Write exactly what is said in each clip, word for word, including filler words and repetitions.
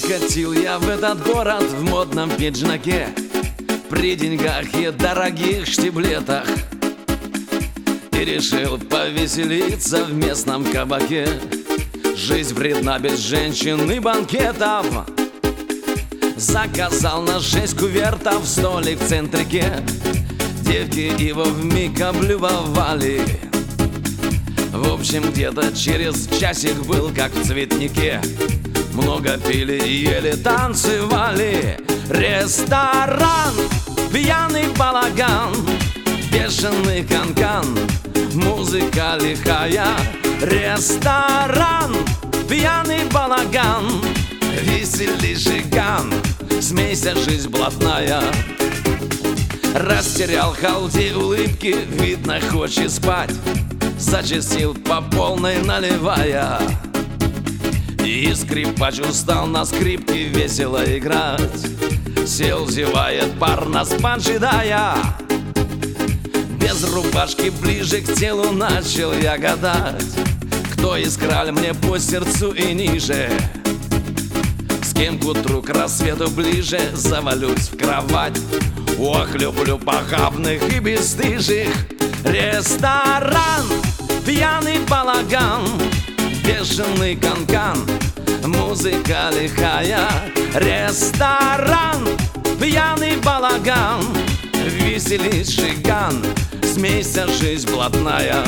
Прикатил я в этот город в модном пиджаке, при деньгах и дорогих штиблетах, и решил повеселиться в местном кабаке. Жизнь вредна без женщин и банкетов. Заказал на шесть кувертов столик в центрике. Девки его вмиг облюбовали. В общем, где-то через часик был как в цветнике. Много пили, ели, танцевали. Ресторан, пьяный балаган, бешеный канкан, музыка лихая. Ресторан, пьяный балаган, весели жиган, смейся, жизнь блатная. Растерял халди улыбки, видно, хочет спать. Зачастил по полной, наливая. И скрипач устал на скрипке весело играть. Сел, зевает, пар нас поджидая. Без рубашки ближе к телу начал я гадать, кто из краль мне по сердцу и ниже. С кем к утру к рассвету ближе завалюсь в кровать. Ох, люблю похабных и бесстыжих. Ресторан, пьяный балаган, бешеный канкан, музыка лихая. Ресторан, пьяный балаган, веселись, жиган, смейся, жизнь блатная.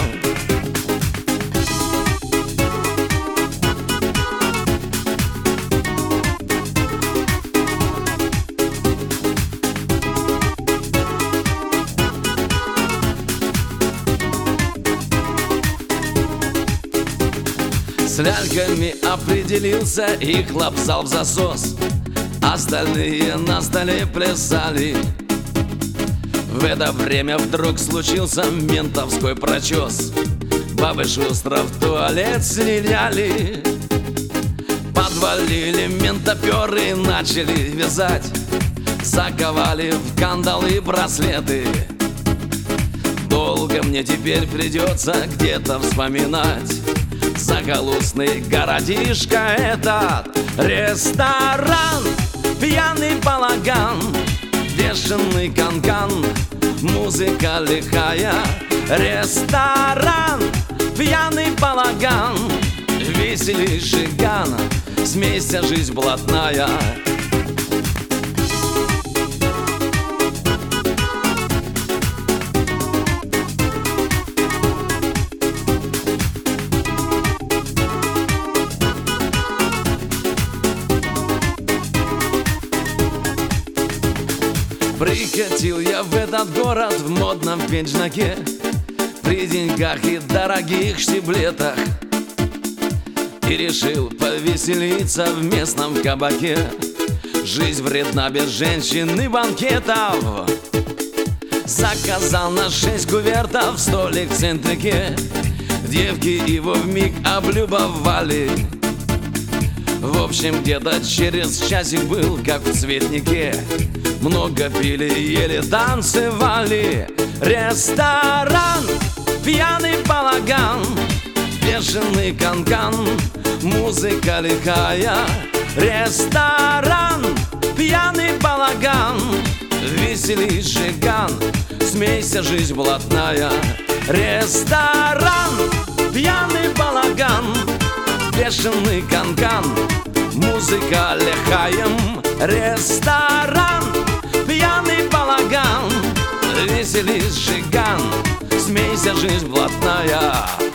С ляльками определился и хлопсал в засос. Остальные на столе плясали. В это время вдруг случился ментовской прочес. Бабы шустро в туалет слиняли. Подвалили ментоперы и начали вязать. Заковали в кандалы браслеты. Долго мне теперь придется где-то вспоминать захолустный городишко этот. Ресторан, пьяный балаган, бешеный канкан, музыка лихая. Ресторан, пьяный балаган, весели жиган, смейся, жизнь блатная. Прикатил я в этот город в модном пиджаке, при деньгах и дорогих штиблетах, и решил повеселиться в местном кабаке. Жизнь вредна без женщин и банкетов. Заказал на шесть кувертов столик в центрике. Девки его вмиг облюбовали. В общем, где-то через часик был как в цветнике. Много пили, ели, танцевали. Ресторан, пьяный балаган, бешеный канкан, музыка лихая. Ресторан, пьяный балаган, весели жиган, смейся, жизнь блатная. Ресторан, пьяный балаган, бешеный канкан, музыка лихая. Ресторан, пьяный балаган, веселись, жиган, смейся, жизнь блатная.